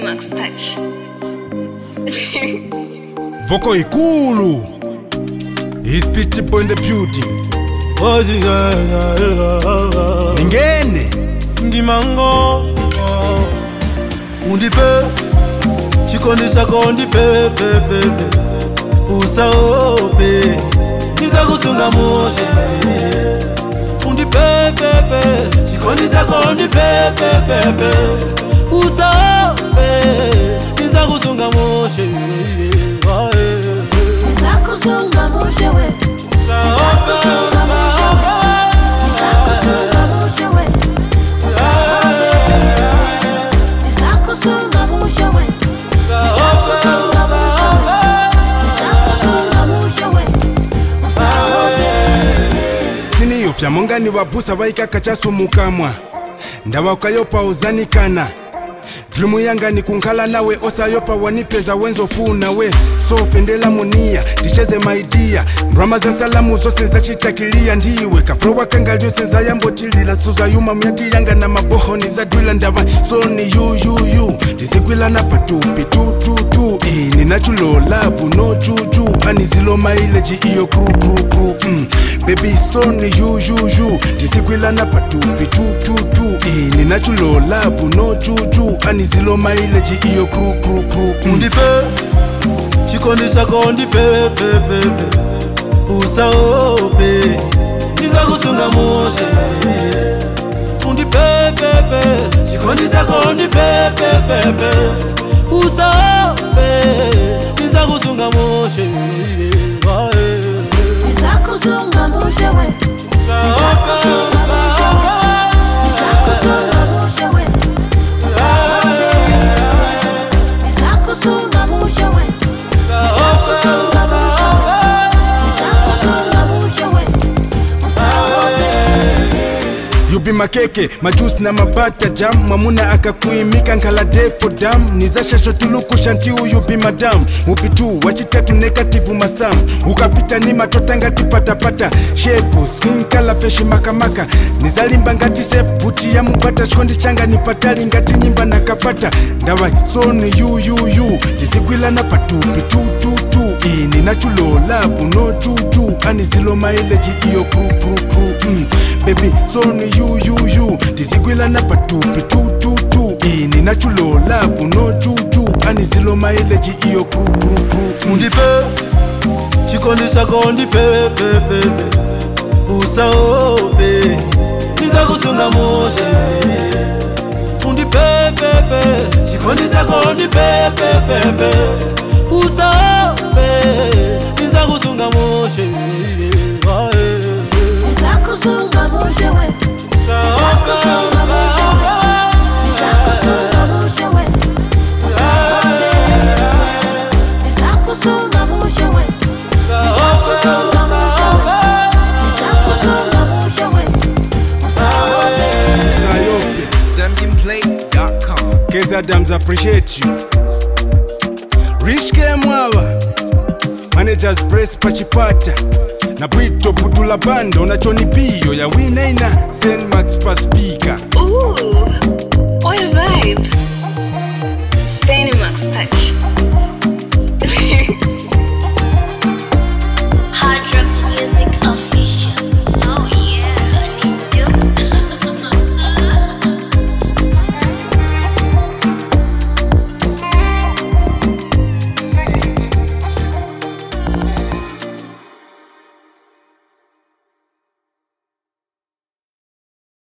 Max Touch. Voko ikulu. He's pitchy boy in the beauty. Ningene Ndimango Undipe Chikondi chako undipe Usaope Niza kusunga moje Undipe Chikondi chako undipe Usaope Niza kusunga moje Niza kusunga moje we Niza kusunga moje we Niza kusunga moje we Niza kusunga moje we Niza kusunga moje we Niza kusunga moje we Siniyo fya mongani wabusa waikaka chasu mukamwa Ndawa ukayopa uzanikana Dreamu yanga ni kunkala nawe osayopa wanipeza wenzo funa we So pendela munia, ticheze maidia Drama za salamu zose nza chitakilia ndiwe Kafro wakangalio senza yambo tilila Suza yuma myati yanga na maboho ni za dwila ndawa So ni you Tisikwila na patupi tu Ninachulola no juju Anizilo maileji iyo kru Baby so ni you Tisikwila na patupi tu Ninachulola no juju Anizilo maileji iyo kru Undipe Chikondi chako undipe Usaope Niza kusunga moje Undipe Chikondi chako undipe Usaope Niza kusunga moje Niza kusunga moje we Niza kusunga moje we Niza kusunga moje we Niza kusunga moje we Niza kusunga moje we Niza kusunga moje we You be makeke, majuice na mabata jam Mamuna akakuimika nkala day for dam Nizasha shotuluku shanti you be madam Upitu, wachitatu negative masam Ukapita ni matotanga tipatapata Shepu, skin kala feshi makamaka Nizalimba ngati safe, buti ya mubata Shkondi changa nipatali ngati nyimba na kapata Ndawai, so ni you Tizigwila na patupi tu Ninachulola no juju Anizilo maileji iyo kru Baby, so ni you Tizigwila na patupi tu Ninachulola no juju Anizilo maileji iyo kru Undipe Chikondi chako undipe Usaope Niza kusunga moje Undipe Chikondi chako undipe Usaope Niza kusunga moje Niza kusunga moje we Niza kusunga moje we Niza kusunga moje we Niza kusunga moje we Niza kusunga moje we Niza kusunga moje we Sayope ZambianPlay.com. Kez Adams appreciate you Rich Kemwawa Managers Press Pachipata Na Brito Putula Bando Na Choni Bio ya Winaina Zen Max Pass